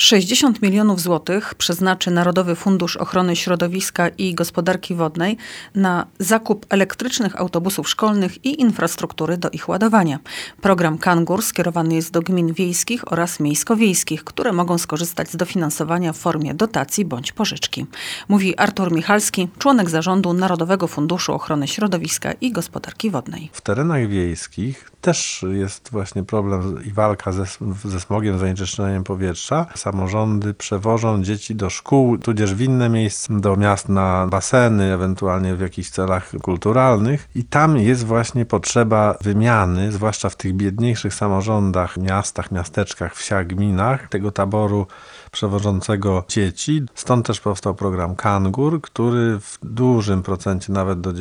60 milionów złotych przeznaczy Narodowy Fundusz Ochrony Środowiska i Gospodarki Wodnej na zakup elektrycznych autobusów szkolnych i infrastruktury do ich ładowania. Program Kangur skierowany jest do gmin wiejskich oraz miejsko-wiejskich, które mogą skorzystać z dofinansowania w formie dotacji bądź pożyczki. Mówi Artur Michalski, członek zarządu Narodowego Funduszu Ochrony Środowiska i Gospodarki Wodnej. W terenach wiejskich też jest właśnie problem i walka ze smogiem, zanieczyszczeniem powietrza. Samorządy przewożą dzieci do szkół, tudzież w inne miejsca, do miast na baseny, ewentualnie w jakichś celach kulturalnych. I tam jest właśnie potrzeba wymiany, zwłaszcza w tych biedniejszych samorządach, miastach, miasteczkach, wsiach, gminach, tego taboru przewożącego dzieci. Stąd też powstał program Kangur, który w dużym procencie, nawet do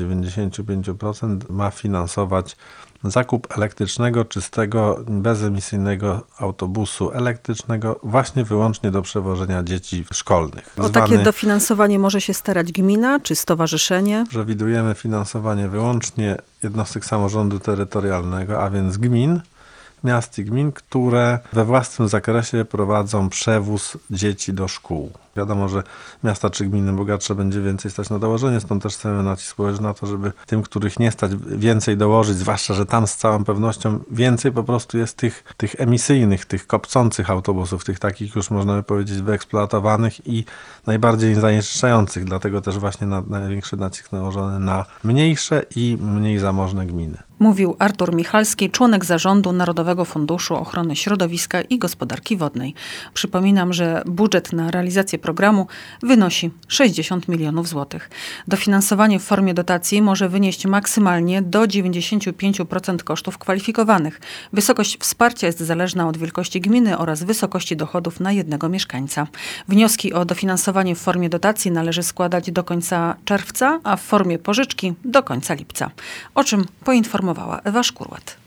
95%, ma finansować zakup elektrycznego, czystego, bezemisyjnego autobusu elektrycznego właśnie wyłącznie do przewożenia dzieci szkolnych. O takie dofinansowanie może się starać gmina czy stowarzyszenie? Przewidujemy finansowanie wyłącznie jednostek samorządu terytorialnego, a więc gmin, miast i gmin, które we własnym zakresie prowadzą przewóz dzieci do szkół. Wiadomo, że miasta czy gminy bogatsze będzie więcej stać na dołożenie, stąd też chcemy nacisk położyć na to, żeby tym, których nie stać, więcej dołożyć, zwłaszcza, że tam z całą pewnością więcej po prostu jest tych emisyjnych, tych kopcących autobusów, tych takich już można by powiedzieć wyeksploatowanych i najbardziej zanieczyszczających, dlatego też właśnie największy nacisk nałożony na mniejsze i mniej zamożne gminy. Mówił Artur Michalski, członek zarządu Narodowego Funduszu Ochrony Środowiska i Gospodarki Wodnej. Przypominam, że budżet na realizację programu wynosi 60 milionów złotych. Dofinansowanie w formie dotacji może wynieść maksymalnie do 95% kosztów kwalifikowanych. Wysokość wsparcia jest zależna od wielkości gminy oraz wysokości dochodów na jednego mieszkańca. Wnioski o dofinansowanie w formie dotacji należy składać do końca czerwca, a w formie pożyczki do końca lipca. O czym poinformowała Ewa Szkurłat.